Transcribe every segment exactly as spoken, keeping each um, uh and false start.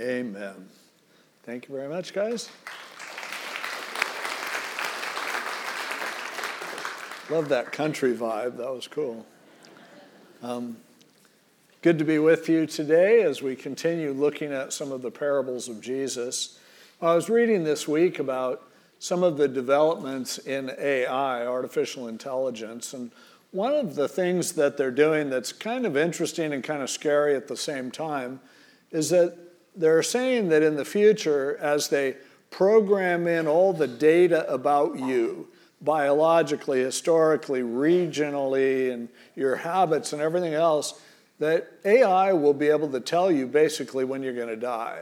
Amen. Thank you very much, guys. Love that country vibe. That was cool. Um, good to be with you today as we continue looking at some of the parables of Jesus. I was reading this week about some of the developments in A I, artificial intelligence, and one of the things that they're doing that's kind of interesting and kind of scary at the same time is that they're saying that in the future, as they program in all the data about you, biologically, historically, regionally, and your habits and everything else, that A I will be able to tell you basically when you're going to die.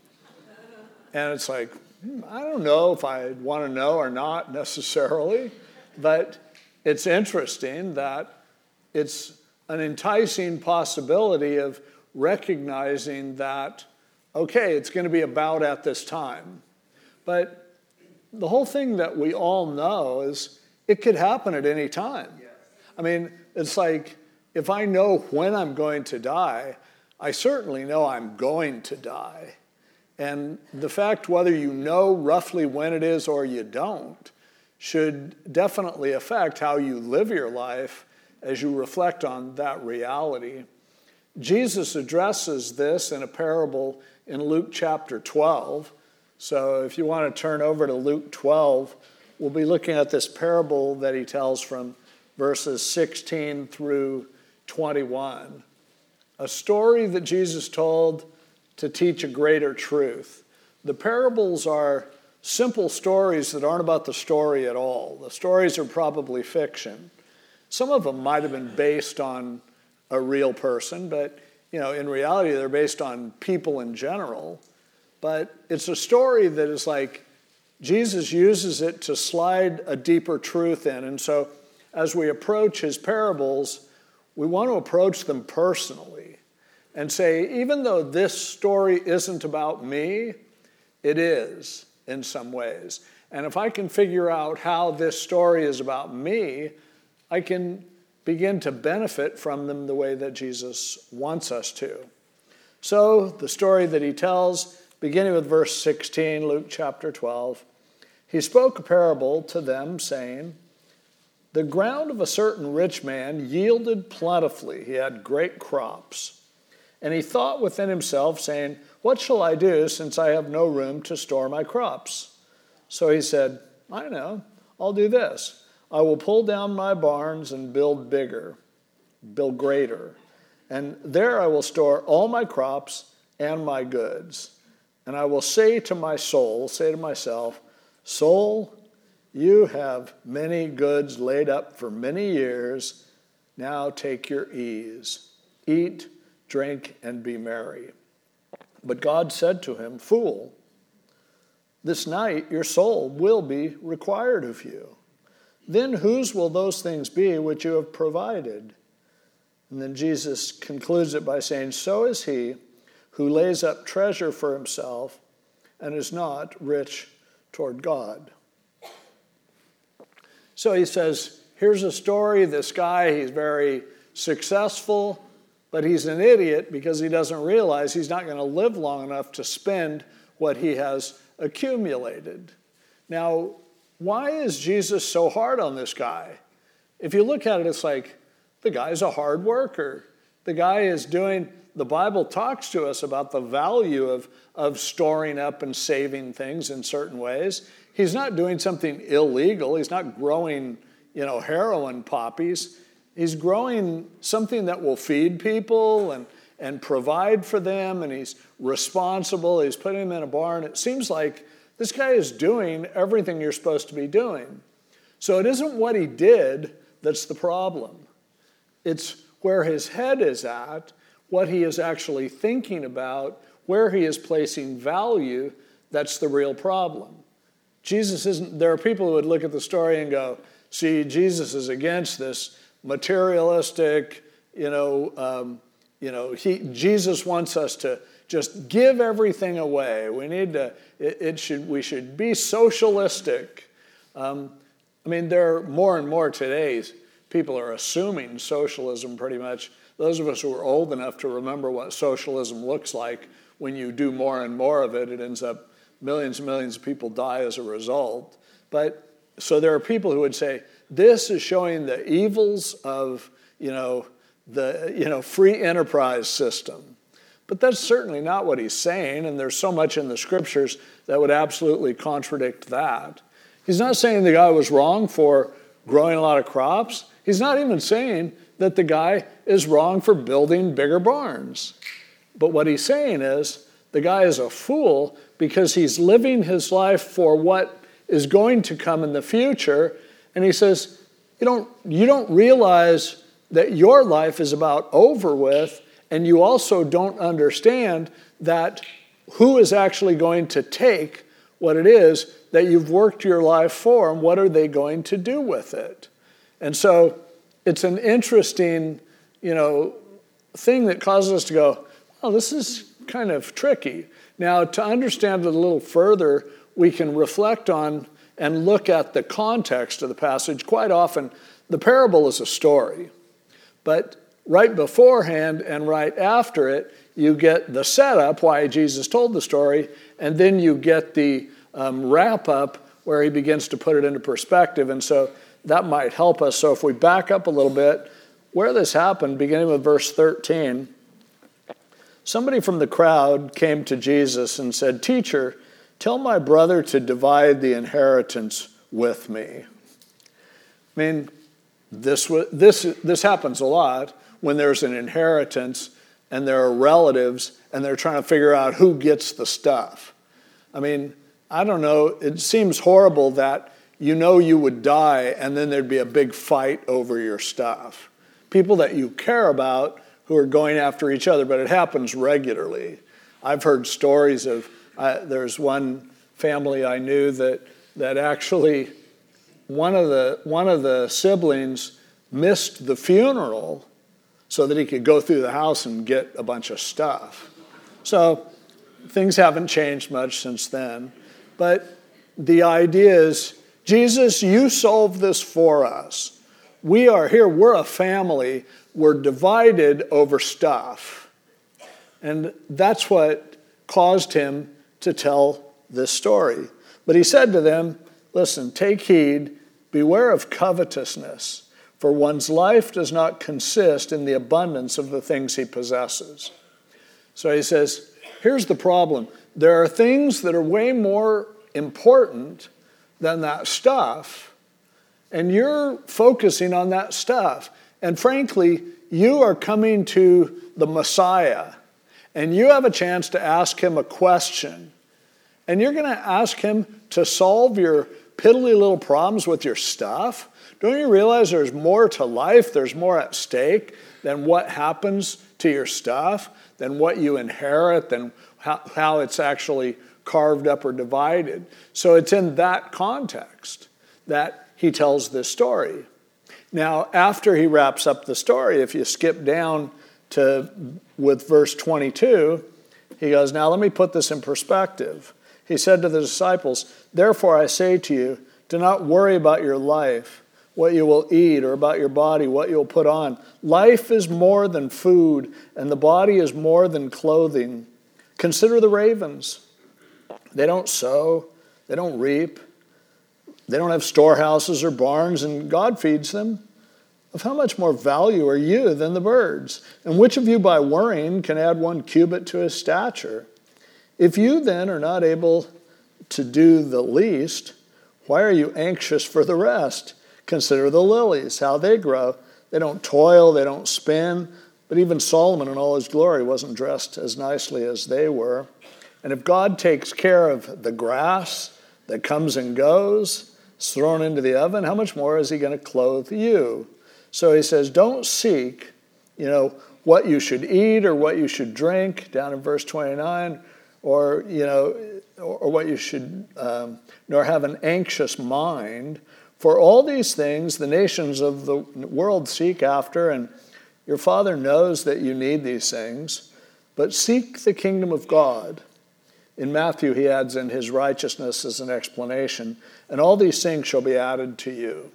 And it's like, hmm, I don't know if I want to know or not necessarily, but it's interesting that it's an enticing possibility of recognizing that, okay, it's going to be about at this time. But the whole thing that we all know is it could happen at any time. Yes. I mean, it's like if I know when I'm going to die, I certainly know I'm going to die. And the fact whether you know roughly when it is or you don't should definitely affect how you live your life as you reflect on that reality. Jesus addresses this in a parable in Luke chapter twelve. So if you want to turn over to Luke twelve, we'll be looking at this parable that he tells from verses sixteen through twenty-one. A story that Jesus told to teach a greater truth. The parables are simple stories that aren't about the story at all. The stories are probably fiction. Some of them might have been based on a real person, but you know, in reality, they're based on people in general. But it's a story that is like Jesus uses it to slide a deeper truth in. And so as we approach his parables, we want to approach them personally and say, even though this story isn't about me, it is in some ways. And if I can figure out how this story is about me, I can begin to benefit from them the way that Jesus wants us to. So the story that he tells, beginning with verse sixteen, Luke chapter twelve, he spoke a parable to them, saying, the ground of a certain rich man yielded plentifully. He had great crops. And he thought within himself, saying, what shall I do, since I have no room to store my crops? So he said, I know, I'll do this. I will pull down my barns and build bigger, build greater. And there I will store all my crops and my goods. And I will say to my soul, say to myself, soul, you have many goods laid up for many years. Now take your ease. Eat, drink, and be merry. But God said to him, fool, this night your soul will be required of you. Then whose will those things be which you have provided? And then Jesus concludes it by saying, so is he who lays up treasure for himself and is not rich toward God. So he says, here's a story. This guy, he's very successful, but he's an idiot because he doesn't realize he's not going to live long enough to spend what he has accumulated. Now, why is Jesus so hard on this guy? If you look at it, it's like, the guy's a hard worker. The guy is doing, the Bible talks to us about the value of, of storing up and saving things in certain ways. He's not doing something illegal. He's not growing, you know, heroin poppies. He's growing something that will feed people and, and provide for them, and he's responsible. He's putting them in a barn. It seems like this guy is doing everything you're supposed to be doing. So it isn't what he did that's the problem. It's where his head is at, what he is actually thinking about, where he is placing value, that's the real problem. Jesus isn't, there are people who would look at the story and go, see, Jesus is against this materialistic, you know, um, you know, he, Jesus wants us to just give everything away. We need to, it, it should, we should be socialistic. Um, I mean, there are more and more today, people are assuming socialism pretty much. Those of us who are old enough to remember what socialism looks like when you do more and more of it, it ends up millions and millions of people die as a result. But so there are people who would say, this is showing the evils of, you know, the you know free enterprise system. But that's certainly not what he's saying, and there's so much in the scriptures that would absolutely contradict that. He's not saying the guy was wrong for growing a lot of crops. He's not even saying that the guy is wrong for building bigger barns. But what he's saying is the guy is a fool because he's living his life for what is going to come in the future. And he says, you don't, you don't realize that your life is about over with, and you also don't understand that who is actually going to take what it is that you've worked your life for, and what are they going to do with it? And so it's an interesting, you know, thing that causes us to go, oh, this is kind of tricky. Now, to understand it a little further, we can reflect on and look at the context of the passage. Quite often, the parable is a story, but right beforehand and right after it, you get the setup, why Jesus told the story, and then you get the um, wrap-up where he begins to put it into perspective. And so that might help us. So if we back up a little bit, where this happened, beginning with verse thirteen, somebody from the crowd came to Jesus and said, "Teacher, tell my brother to divide the inheritance with me." I mean, this this this happens a lot when there's an inheritance and there are relatives and they're trying to figure out who gets the stuff. I mean, I don't know, it seems horrible that you know you would die and then there'd be a big fight over your stuff. People that you care about who are going after each other, but it happens regularly. I've heard stories of, uh, there's one family I knew that that actually one of the one of the siblings missed the funeral so that he could go through the house and get a bunch of stuff. So things haven't changed much since then. But the idea is, Jesus, you solve this for us. We are here, we're a family, we're divided over stuff. And that's what caused him to tell this story. But he said to them, listen, take heed, beware of covetousness, for one's life does not consist in the abundance of the things he possesses. So he says, here's the problem. There are things that are way more important than that stuff, and you're focusing on that stuff. And frankly, you are coming to the Messiah, and you have a chance to ask him a question. And you're going to ask him to solve your piddly little problems with your stuff? Don't you realize there's more to life, there's more at stake than what happens to your stuff, than what you inherit, than how, how it's actually carved up or divided? So it's in that context that he tells this story. Now, after he wraps up the story, if you skip down to with verse twenty-two, he goes, now let me put this in perspective. He said to the disciples, therefore I say to you, do not worry about your life, what you will eat, or about your body, what you will put on. Life is more than food, and the body is more than clothing. Consider the ravens. They don't sow, they don't reap, they don't have storehouses or barns, and God feeds them. Of how much more value are you than the birds? And which of you by worrying can add one cubit to his stature? If you then are not able to do the least, why are you anxious for the rest? Consider the lilies, how they grow. They don't toil, they don't spin, but even Solomon in all his glory wasn't dressed as nicely as they were. And if God takes care of the grass that comes and goes, is thrown into the oven, how much more is he going to clothe you? So he says, don't seek, you know, what you should eat or what you should drink, down in verse twenty-nine, or, you know, or, or what you should, um, nor have an anxious mind. For all these things the nations of the world seek after, and your Father knows that you need these things. But seek the kingdom of God. In Matthew, he adds in his righteousness as an explanation, and all these things shall be added to you.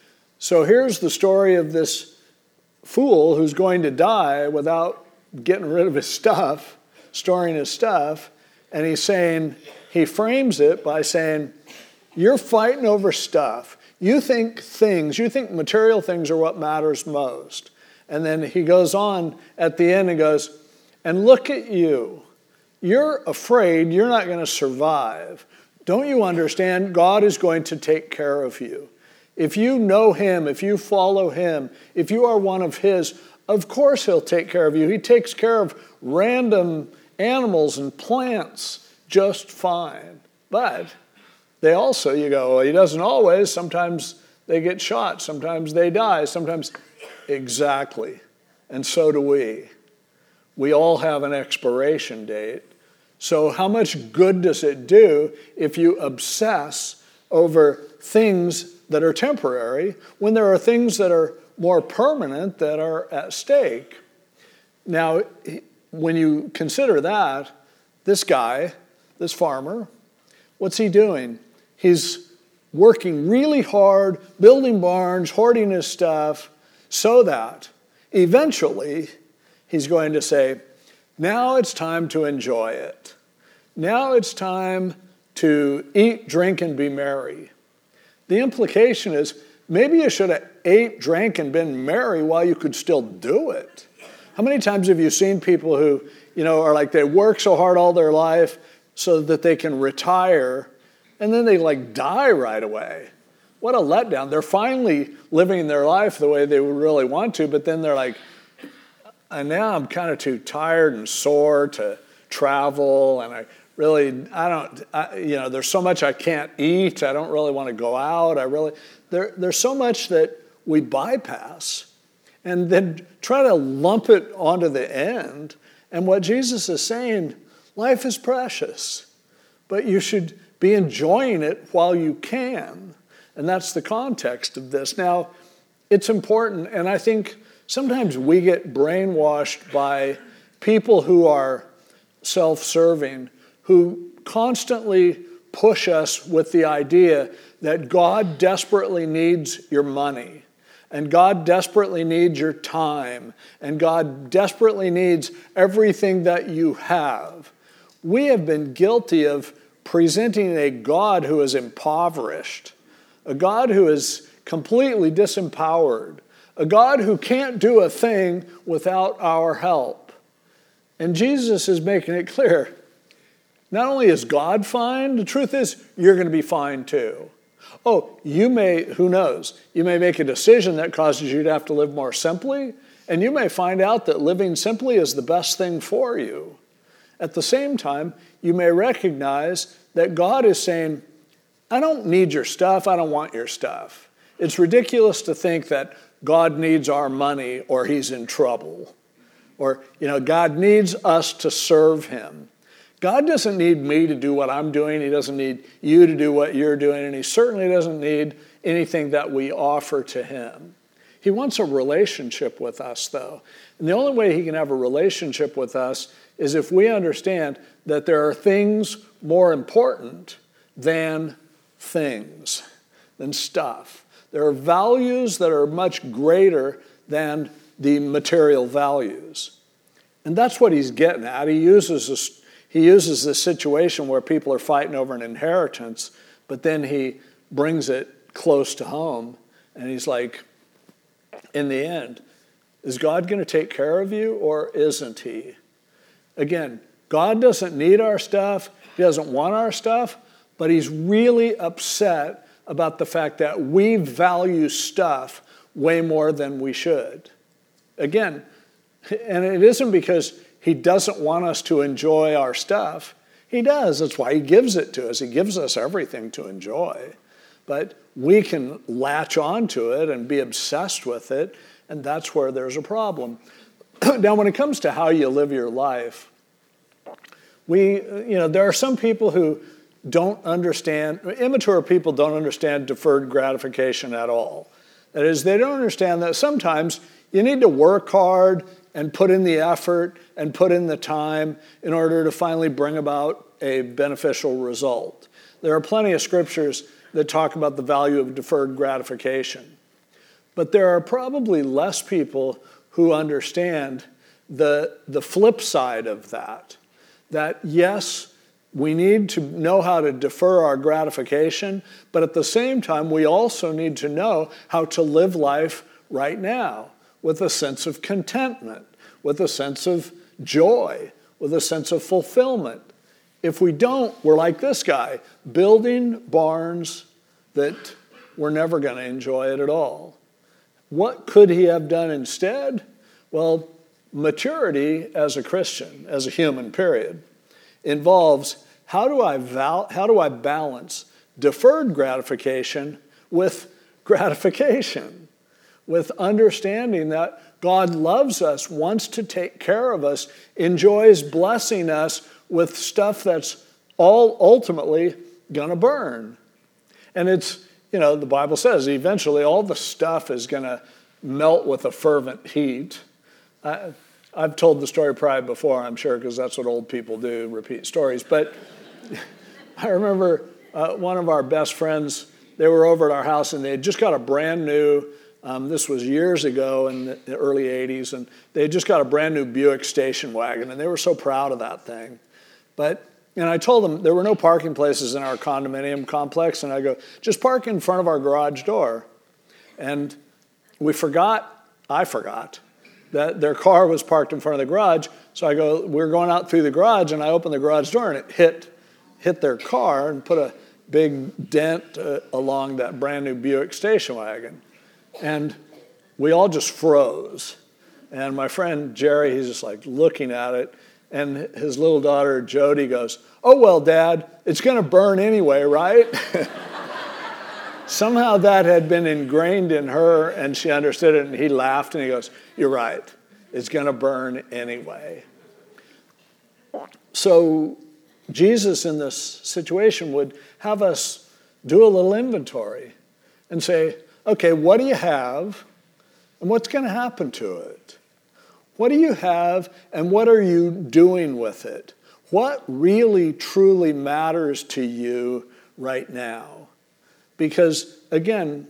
So here's the story of this fool who's going to die without getting rid of his stuff. storing his stuff, and he's saying, he frames it by saying, you're fighting over stuff. You think things, you think material things are what matters most. And then he goes on at the end and goes, and look at you. You're afraid you're not going to survive. Don't you understand? God is going to take care of you. If you know him, if you follow him, if you are one of his, of course he'll take care of you. He takes care of random animals and plants just fine. But they also, you go, well, he doesn't always. Sometimes they get shot. Sometimes they die. Sometimes, exactly. And so do we. We all have an expiration date. So how much good does it do if you obsess over things that are temporary when there are things that are more permanent that are at stake? Now, when you consider that, this guy, this farmer, what's he doing? He's working really hard, building barns, hoarding his stuff, so that eventually he's going to say, now it's time to enjoy it. Now it's time to eat, drink, and be merry. The implication is maybe you should have ate, drank, and been merry while you could still do it. How many times have you seen people who, you know, are like they work so hard all their life so that they can retire, and then they like die right away? What a letdown. They're finally living their life the way they would really want to, but then they're like, and now I'm kind of too tired and sore to travel, and I really, I don't, I, you know, there's so much I can't eat. I don't really want to go out. I really, there, there's so much that we bypass and then try to lump it onto the end. And what Jesus is saying, life is precious, but you should be enjoying it while you can. And that's the context of this. Now, it's important, and I think sometimes we get brainwashed by people who are self-serving, who constantly push us with the idea that God desperately needs your money, and God desperately needs your time, and God desperately needs everything that you have. We have been guilty of presenting a God who is impoverished, a God who is completely disempowered, a God who can't do a thing without our help. And Jesus is making it clear, not only is God fine, the truth is you're going to be fine too. Oh, you may, who knows, you may make a decision that causes you to have to live more simply, and you may find out that living simply is the best thing for you. At the same time, you may recognize that God is saying, I don't need your stuff, I don't want your stuff. It's ridiculous to think that God needs our money or he's in trouble. Or, you know, God needs us to serve him. God doesn't need me to do what I'm doing. He doesn't need you to do what you're doing. And he certainly doesn't need anything that we offer to him. He wants a relationship with us, though. And the only way he can have a relationship with us is if we understand that there are things more important than things, than stuff. There are values that are much greater than the material values. And that's what he's getting at. He uses this, he uses this situation where people are fighting over an inheritance, but then he brings it close to home. And he's like, in the end, is God going to take care of you or isn't he? Again, God doesn't need our stuff. He doesn't want our stuff, but he's really upset about the fact that we value stuff way more than we should. Again, and it isn't because he doesn't want us to enjoy our stuff. He does. That's why he gives it to us. He gives us everything to enjoy. But we can latch onto it and be obsessed with it, and that's where there's a problem. Now, when it comes to how you live your life, we, you know, there are some people who don't understand, immature people don't understand deferred gratification at all. That is, they don't understand that sometimes you need to work hard and put in the effort and put in the time in order to finally bring about a beneficial result. There are plenty of scriptures that talk about the value of deferred gratification. But there are probably less people who understand the, the flip side of that. that yes, we need to know how to defer our gratification, but at the same time, we also need to know how to live life right now with a sense of contentment, with a sense of joy, with a sense of fulfillment. If we don't, we're like this guy, building barns that we're never going to enjoy it at all. What could he have done instead? Well, maturity as a Christian, as a human, period, involves how do I val- how do I balance deferred gratification with gratification, with understanding that God loves us, wants to take care of us, enjoys blessing us with stuff that's all ultimately going to burn. And it's, you know, the Bible says eventually all the stuff is going to melt with a fervent heat. I, I've told the story probably before, I'm sure, because that's what old people do, repeat stories. But I remember uh, one of our best friends, they were over at our house and they had just got a brand new, um, this was years ago in the early eighties, and they had just got a brand new Buick station wagon, and they were so proud of that thing. But, and I told them there were no parking places in our condominium complex, and I go, just park in front of our garage door. And we forgot, I forgot, that their car was parked in front of the garage. So I go, we're going out through the garage, and I opened the garage door, and it hit hit their car and put a big dent uh, along that brand new Buick station wagon. And we all just froze. And my friend Jerry, he's just like looking at it, and his little daughter Jody goes, "Oh, well, Dad, it's going to burn anyway, right?" Somehow that had been ingrained in her, and she understood it, and he laughed, and he goes, "You're right. It's going to burn anyway." So Jesus in this situation would have us do a little inventory and say, okay, what do you have, and what's going to happen to it? What do you have, and what are you doing with it? What really, truly matters to you right now? Because, again,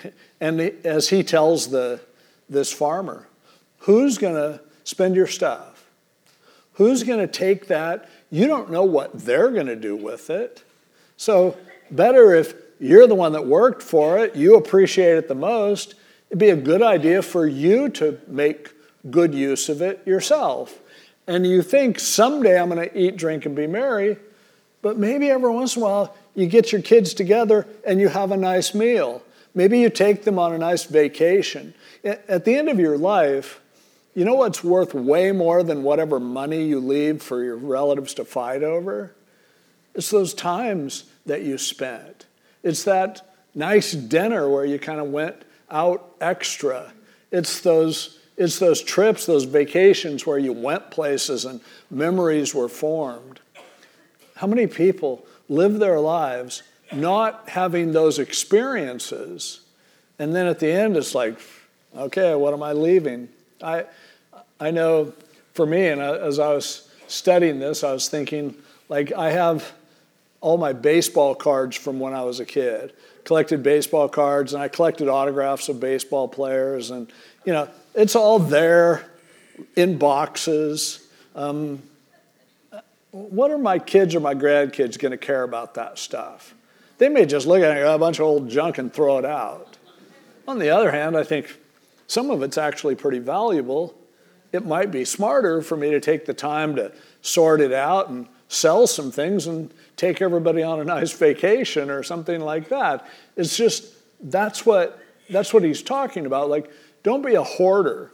and as he tells the this farmer, who's going to spend your stuff? Who's going to take that? You don't know what they're going to do with it. So better if you're the one that worked for it, you appreciate it the most, it'd be a good idea for you to make good use of it yourself. And you think, someday I'm going to eat, drink, and be merry, but maybe every once in a while you get your kids together and you have a nice meal. Maybe you take them on a nice vacation. At the end of your life, you know what's worth way more than whatever money you leave for your relatives to fight over? It's those times that you spent. It's that nice dinner where you kind of went out extra. It's those, it's those trips, those vacations where you went places and memories were formed. How many people live their lives not having those experiences, and then at the end it's like, okay, what am I leaving? I I know for me, and as I was studying this, I was thinking, like, I have all my baseball cards from when I was a kid, collected baseball cards, and I collected autographs of baseball players, and, you know, it's all there in boxes. Um, what are my kids or my grandkids going to care about that stuff? They may just look at it, a bunch of old junk, and throw it out. On the other hand, I think some of it's actually pretty valuable. It might be smarter for me to take the time to sort it out and sell some things and take everybody on a nice vacation or something like that. It's just, that's what that's what he's talking about. Like, don't be a hoarder.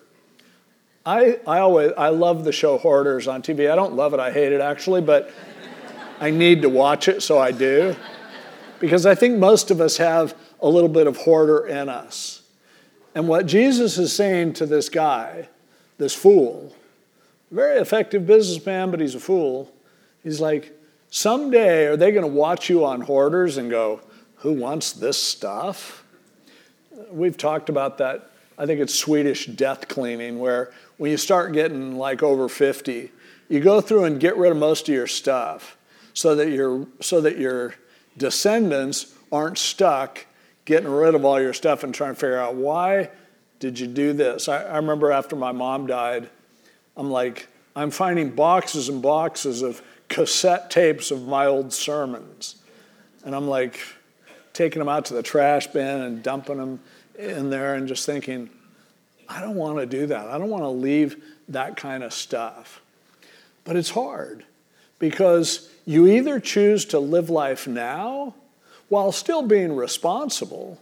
I I always I love the show Hoarders on T V. I don't love it, I hate it actually, but I need to watch it, so I do. Because I think most of us have a little bit of hoarder in us. And what Jesus is saying to this guy, this fool, very effective businessman, but he's a fool. He's like, someday are they going to watch you on Hoarders and go, who wants this stuff? We've talked about that. I think it's Swedish death cleaning, where when you start getting like over fifty, you go through and get rid of most of your stuff so that your so that your descendants aren't stuck getting rid of all your stuff and trying to figure out, why did you do this? I, I remember after my mom died, I'm like, I'm finding boxes and boxes of cassette tapes of my old sermons. And I'm like taking them out to the trash bin and dumping them in there and just thinking, I don't want to do that. I don't want to leave that kind of stuff. But it's hard because you either choose to live life now while still being responsible,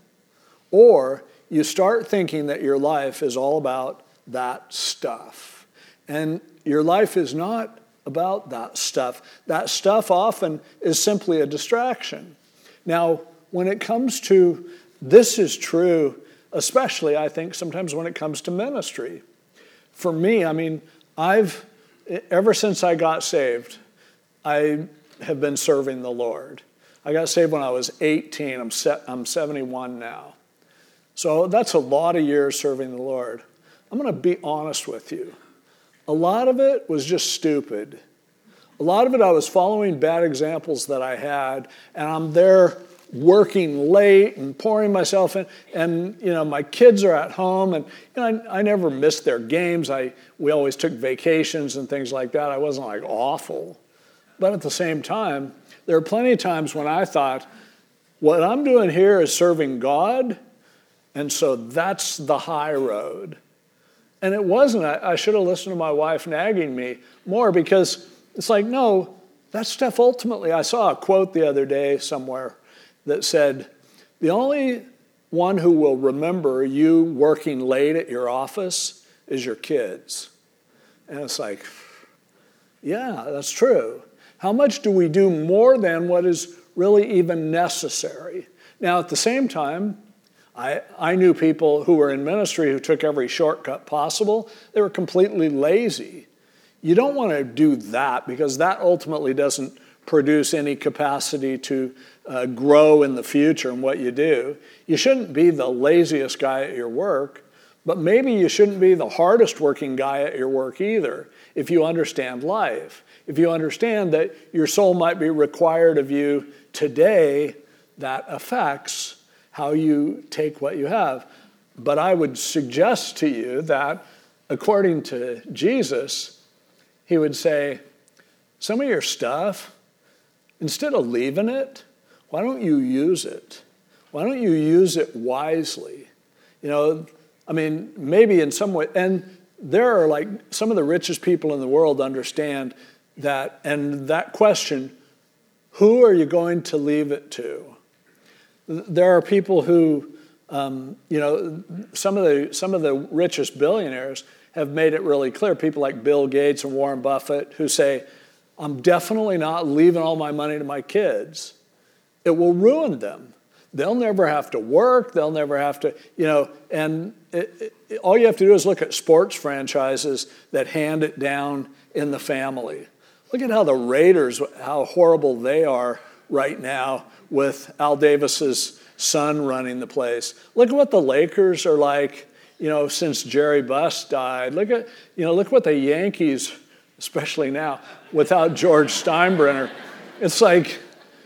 or you start thinking that your life is all about that stuff. And your life is not about that stuff. That stuff often is simply a distraction. Now, when it comes to, this is true, especially I think sometimes when it comes to ministry. For me, I mean, I've, ever since I got saved, I have been serving the Lord. I got saved when I was eighteen. I'm set, I'm seventy-one now. So that's a lot of years serving the Lord. I'm going to be honest with you. A lot of it was just stupid. A lot of it I was following bad examples that I had, and I'm there working late and pouring myself in, and you know my kids are at home, and you know, I, I never missed their games. I we always took vacations and things like that. I wasn't like awful, but at the same time, there are plenty of times when I thought, what I'm doing here is serving God, and so that's the high road. And it wasn't. I, I should have listened to my wife nagging me more, because it's like, no, that stuff ultimately, I saw a quote the other day somewhere that said, the only one who will remember you working late at your office is your kids. And it's like, yeah, that's true. How much do we do more than what is really even necessary? Now, at the same time, I, I knew people who were in ministry who took every shortcut possible. They were completely lazy. You don't want to do that, because that ultimately doesn't produce any capacity to uh, grow in the future in what you do. You shouldn't be the laziest guy at your work, but maybe you shouldn't be the hardest working guy at your work either, if you understand life. If you understand that your soul might be required of you today, that affects how you take what you have. But I would suggest to you that, according to Jesus, he would say, some of your stuff, instead of leaving it, why don't you use it? Why don't you use it wisely? You know, I mean, maybe in some way, and there are like some of the richest people in the world understand that, and that question, who are you going to leave it to? There are people who, um, you know, some of the some of the richest billionaires have made it really clear. People like Bill Gates and Warren Buffett who say, I'm definitely not leaving all my money to my kids. It will ruin them. They'll never have to work. They'll never have to, you know, and it, it, all you have to do is look at sports franchises that hand it down in the family. Look at how the Raiders, how horrible they are right now with Al Davis's son running the place. Look at what the Lakers are like, you know, since Jerry Buss died. Look at, you know, look what the Yankees, especially now, without George Steinbrenner. It's like,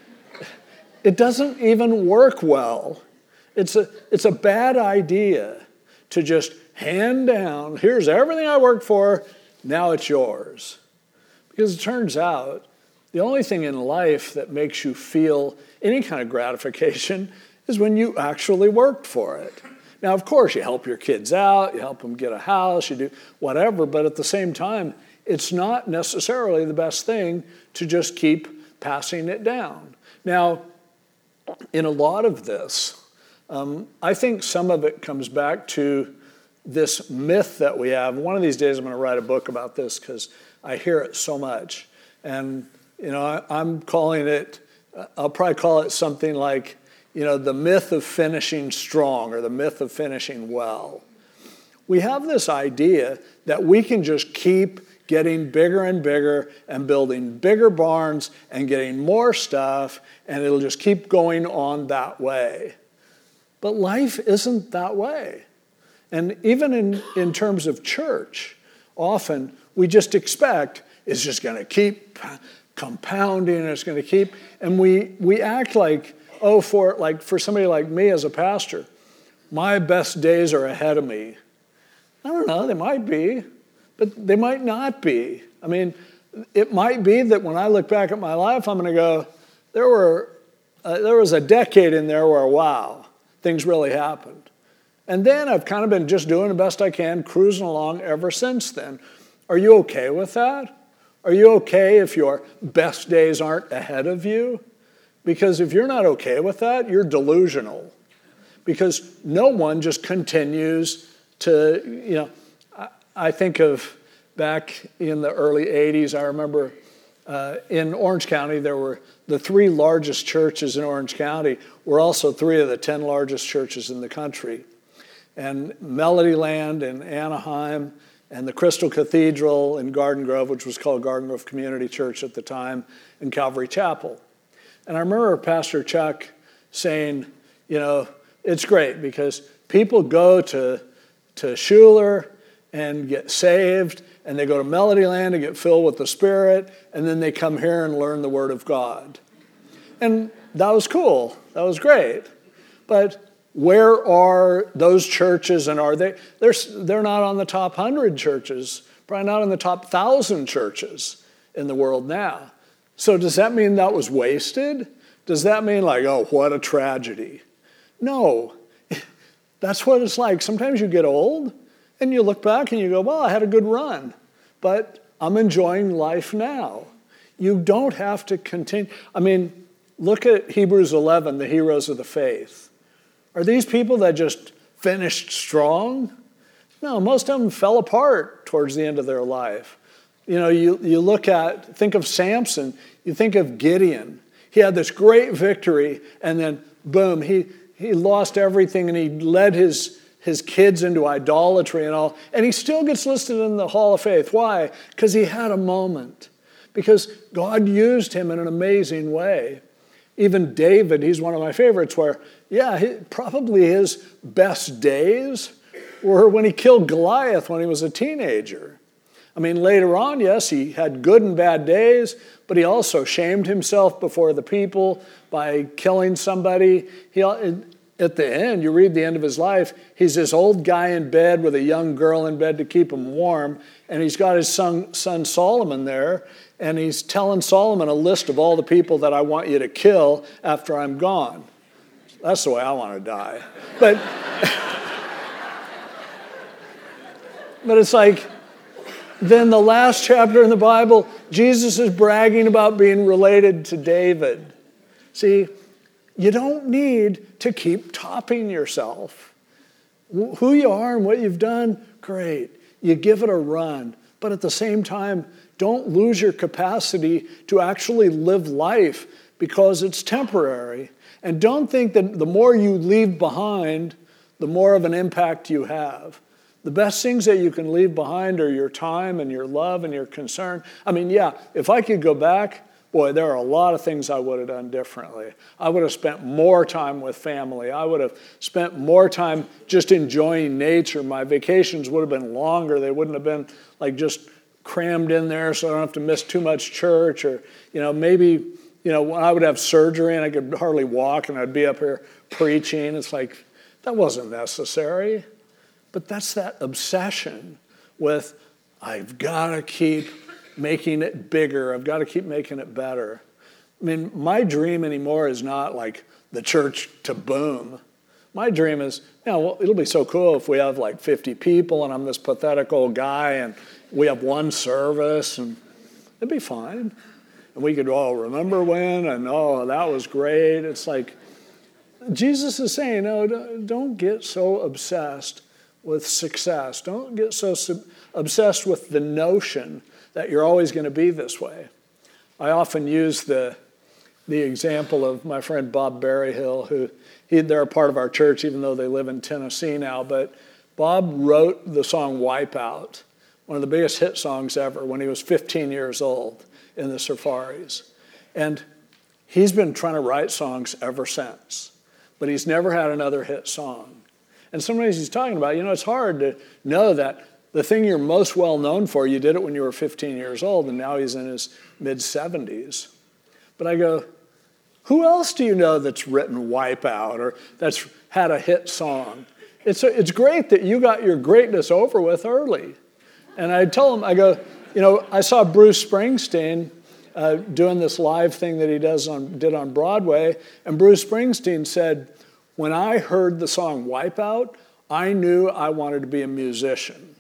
it doesn't even work well. It's a, it's a bad idea to just hand down, here's everything I worked for, now it's yours. Because it turns out, the only thing in life that makes you feel any kind of gratification is when you actually worked for it. Now, of course, you help your kids out, you help them get a house, you do whatever, but at the same time, it's not necessarily the best thing to just keep passing it down. Now, in a lot of this, um, I think some of it comes back to this myth that we have. One of these days I'm going to write a book about this because I hear it so much. And, you know, I, I'm calling it, I'll probably call it something like, you know, the myth of finishing strong or the myth of finishing well. We have this idea that we can just keep getting bigger and bigger and building bigger barns and getting more stuff, and it'll just keep going on that way. But life isn't that way. And even in, in terms of church, often we just expect it's just going to keep compounding, and it's going to keep, and we we act like, oh, for like for somebody like me as a pastor, my best days are ahead of me. I don't know, they might be, but they might not be. I mean, it might be that when I look back at my life, I'm going to go, there were uh, there was a decade in there where, wow, things really happened. And then I've kind of been just doing the best I can, cruising along ever since then. Are you okay with that? Are you okay if your best days aren't ahead of you? Because if you're not okay with that, you're delusional. Because no one just continues to, you know, I, I think of back in the early eighties, I remember uh, in Orange County, there were the three largest churches in Orange County were also three of the ten largest churches in the country. And Melodyland in Anaheim, and the Crystal Cathedral in Garden Grove, which was called Garden Grove Community Church at the time, and Calvary Chapel. And I remember Pastor Chuck saying, you know, it's great because people go to, to Schuler and get saved, and they go to Melodyland and get filled with the Spirit, and then they come here and learn the Word of God. And that was cool. That was great. But where are those churches, and are they? They're, they're not on the top one hundred churches, probably not in the top one thousand churches in the world now. So does that mean that was wasted? Does that mean like, oh, what a tragedy? No, that's what it's like. Sometimes you get old and you look back and you go, well, I had a good run, but I'm enjoying life now. You don't have to continue. I mean, look at Hebrews eleven, the heroes of the faith. Are these people that just finished strong? No, most of them fell apart towards the end of their life. You know, you, you look at, think of Samson, you think of Gideon. He had this great victory, and then boom, he, he lost everything, and he led his, his kids into idolatry and all, and he still gets listed in the Hall of Faith. Why? Because he had a moment. Because God used him in an amazing way. Even David, he's one of my favorites, where, yeah, he, probably his best days were when he killed Goliath when he was a teenager. I mean, later on, yes, he had good and bad days, but he also shamed himself before the people by killing somebody. He, at the end, you read the end of his life, he's this old guy in bed with a young girl in bed to keep him warm, and he's got his son, son Solomon there, and he's telling Solomon a list of all the people that I want you to kill after I'm gone. That's the way I want to die. But, but it's like, then the last chapter in the Bible, Jesus is bragging about being related to David. See, you don't need to keep topping yourself. Who you are and what you've done, great. You give it a run. But at the same time, don't lose your capacity to actually live life because it's temporary. And don't think that the more you leave behind, the more of an impact you have. The best things that you can leave behind are your time and your love and your concern. I mean, yeah, if I could go back, boy, there are a lot of things I would have done differently. I would have spent more time with family. I would have spent more time just enjoying nature. My vacations would have been longer. They wouldn't have been like just crammed in there so I don't have to miss too much church. Or, you know, maybe, you know, when I would have surgery and I could hardly walk and I'd be up here preaching, it's like, that wasn't necessary. But that's that obsession with, I've got to keep making it bigger. I've got to keep making it better. I mean, my dream anymore is not like the church to boom. My dream is, you know, well, it'll be so cool if we have like fifty people and I'm this pathetic old guy and we have one service and it'd be fine. And we could, oh, remember when? And oh, that was great. It's like, Jesus is saying, no, don't get so obsessed with success. Don't get so sub- obsessed with the notion that you're always going to be this way. I often use the the example of my friend Bob Berryhill, who he, they're a part of our church, even though they live in Tennessee now. But Bob wrote the song Wipeout, one of the biggest hit songs ever, when he was fifteen years old in the Safaris. And he's been trying to write songs ever since, but he's never had another hit song. And sometimes he's talking about, you know, it's hard to know that the thing you're most well known for, you did it when you were fifteen years old, and now he's in his mid-seventies. But I go, who else do you know that's written Wipeout or that's had a hit song? It's, it's great that you got your greatness over with early. And I tell him, I go, You know, I saw Bruce Springsteen uh, doing this live thing that he does on did on Broadway, and Bruce Springsteen said, when I heard the song Wipeout, I knew I wanted to be a musician.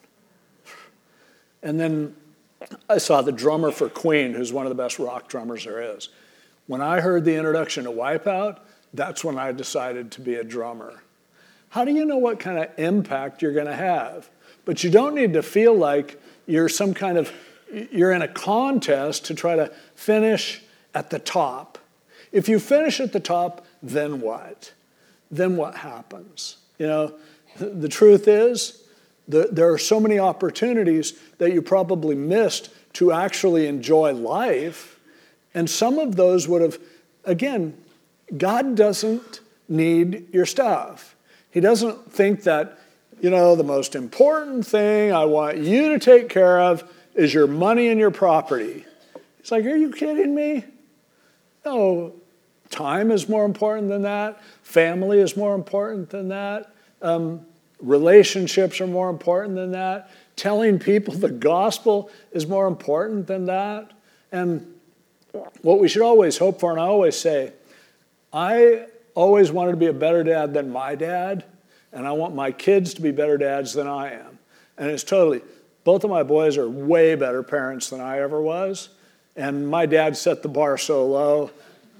And then I saw the drummer for Queen, who's one of the best rock drummers there is. When I heard the introduction to Wipeout, that's when I decided to be a drummer. How do you know what kind of impact you're going to have? But you don't need to feel like you're some kind of, you're in a contest to try to finish at the top. If you finish at the top, then what? Then what happens? You know, the truth is, the, there are so many opportunities that you probably missed to actually enjoy life. And some of those would have, again, God doesn't need your stuff. He doesn't think that, you know, the most important thing I want you to take care of is your money and your property. It's like, are you kidding me? No, time is more important than that. Family is more important than that. Um, relationships are more important than that. Telling people the gospel is more important than that. And what we should always hope for, and I always say, I always wanted to be a better dad than my dad, and I want my kids to be better dads than I am. And it's totally, both of my boys are way better parents than I ever was, and my dad set the bar so low,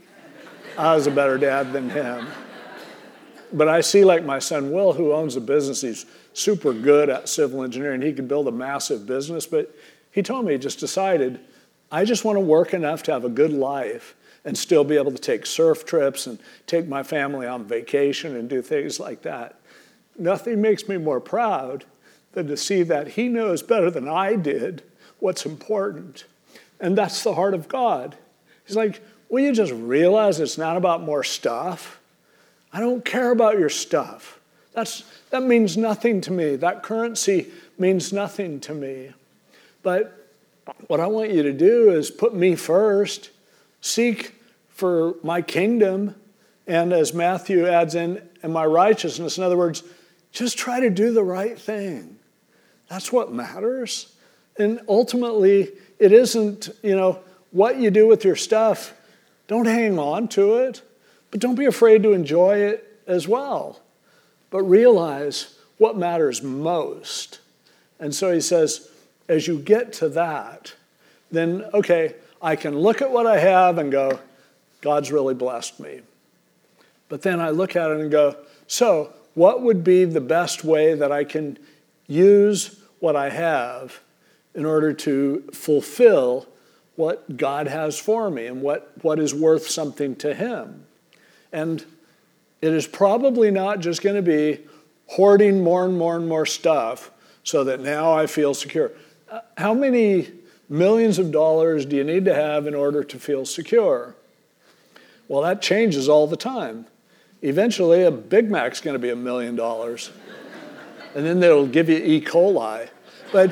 I was a better dad than him. But I see like my son Will, who owns a business, he's super good at civil engineering, he could build a massive business, but he told me he just decided, I just want to work enough to have a good life and still be able to take surf trips and take my family on vacation and do things like that. Nothing makes me more proud than to see that he knows better than I did what's important. And that's the heart of God. He's like, will you just realize it's not about more stuff? I don't care about your stuff. That's, that means nothing to me. That currency means nothing to me. But what I want you to do is put me first. Seek for my kingdom, and as Matthew adds in, and my righteousness. In other words, just try to do the right thing. That's what matters. And ultimately, it isn't, you know, what you do with your stuff. Don't hang on to it, but don't be afraid to enjoy it as well. But realize what matters most. And so he says, as you get to that, then, okay, I can look at what I have and go, God's really blessed me. But then I look at it and go, so what would be the best way that I can use what I have in order to fulfill what God has for me and what, what is worth something to him? And it is probably not just going to be hoarding more and more and more stuff so that now I feel secure. How many millions of dollars do you need to have in order to feel secure? Well, that changes all the time. Eventually, a Big Mac's going to be a million dollars. And then they'll give you E. coli. But,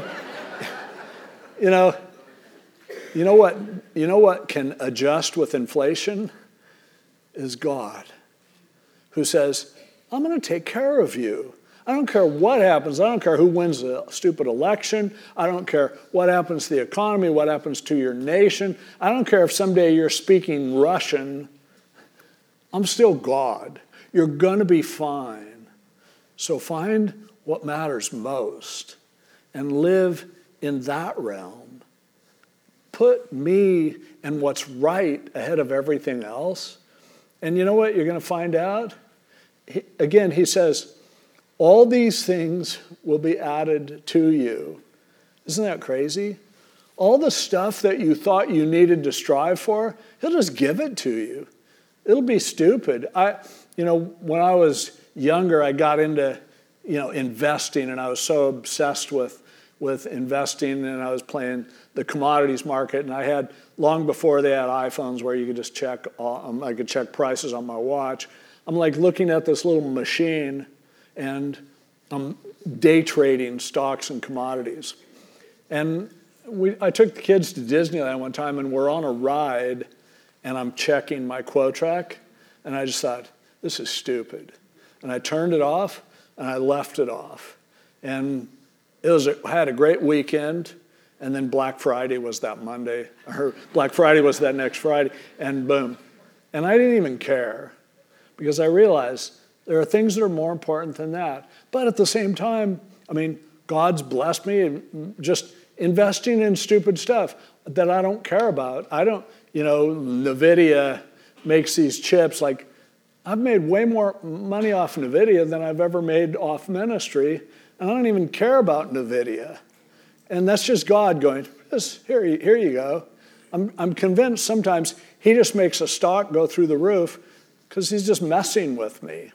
you know, you know what, you know what can adjust with inflation? Is God, who says, I'm going to take care of you. I don't care what happens. I don't care who wins the stupid election. I don't care what happens to the economy, what happens to your nation. I don't care if someday you're speaking Russian. I'm still God. You're going to be fine. So find what matters most and live in that realm. Put me and what's right ahead of everything else. And you know what you're going to find out? He, again, he says, all these things will be added to you. Isn't that crazy? All the stuff that you thought you needed to strive for, he'll just give it to you. It'll be stupid. I, you know, when I was younger, I got into, you know, investing, and I was so obsessed with, with investing, and I was playing the commodities market, and I had, long before they had iPhones where you could just check, um, I could check prices on my watch. I'm like looking at this little machine, and I'm day trading stocks and commodities. And we, I took the kids to Disneyland one time, and we're on a ride, and I'm checking my Quotrack, and I just thought, this is stupid. And I turned it off, and I left it off. And it was a, I had a great weekend, And then Black Friday was that Monday, or Black Friday was that next Friday, and boom. And I didn't even care because I realized there are things that are more important than that. But at the same time, I mean, God's blessed me just investing in stupid stuff that I don't care about. I don't, you know, NVIDIA makes these chips. Like, I've made way more money off NVIDIA than I've ever made off ministry, and I don't even care about NVIDIA. And that's just God going, here, here you go. I'm, I'm convinced sometimes he just makes a stock go through the roof because he's just messing with me.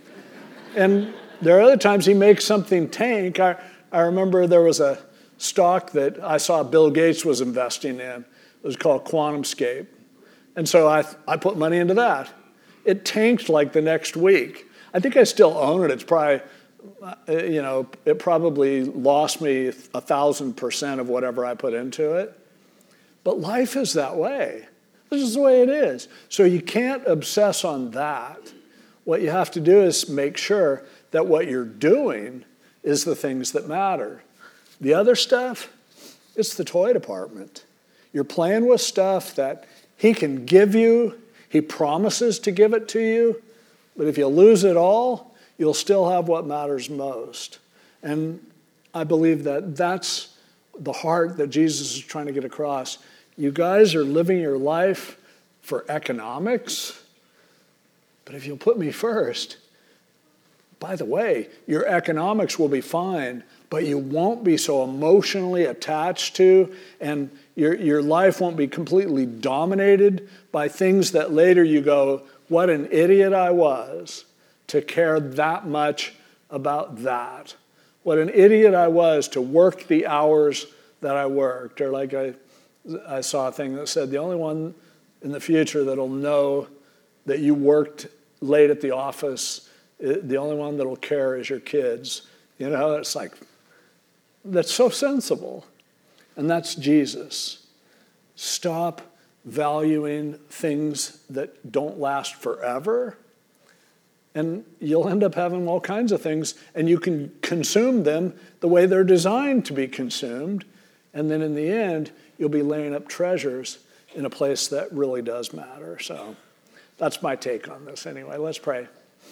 And there are other times he makes something tank. I, I remember there was a stock that I saw Bill Gates was investing in. It was called QuantumScape. And so I, I put money into that. It tanked like the next week. I think I still own it. It's probably... You know, it probably lost me a thousand percent of whatever I put into it. But life is that way. This is the way it is. So you can't obsess on that. What you have to do is make sure that what you're doing is the things that matter. The other stuff, it's the toy department. You're playing with stuff that he can give you. He promises to give it to you. But if you lose it all, you'll still have what matters most. And I believe that that's the heart that Jesus is trying to get across. You guys are living your life for economics, but if you'll put me first, by the way, your economics will be fine, but you won't be so emotionally attached to, and your, your life won't be completely dominated by things that later you go, what an idiot I was to care that much about that. What an idiot I was to work the hours that I worked. Or like I, I saw a thing that said, the only one in the future that'll know that you worked late at the office, the only one that'll care is your kids. You know, it's like, that's so sensible. And that's Jesus. Stop valuing things that don't last forever, and you'll end up having all kinds of things, and you can consume them the way they're designed to be consumed, and then in the end, you'll be laying up treasures in a place that really does matter. So that's my take on this anyway. Let's pray.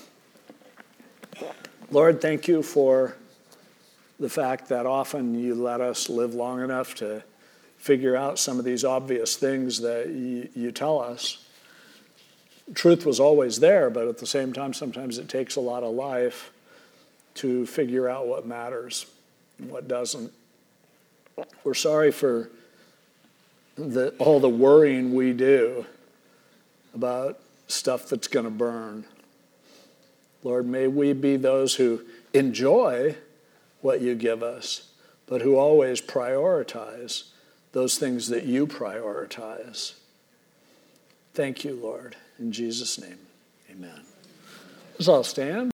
Lord, thank you for the fact that often you let us live long enough to figure out some of these obvious things that you, you tell us. Truth was always there, but at the same time, sometimes it takes a lot of life to figure out what matters and what doesn't. We're sorry for the, all the worrying we do about stuff that's going to burn. Lord, may we be those who enjoy what you give us, but who always prioritize those things that you prioritize. Thank you, Lord. In Jesus' name, amen. Let's all stand.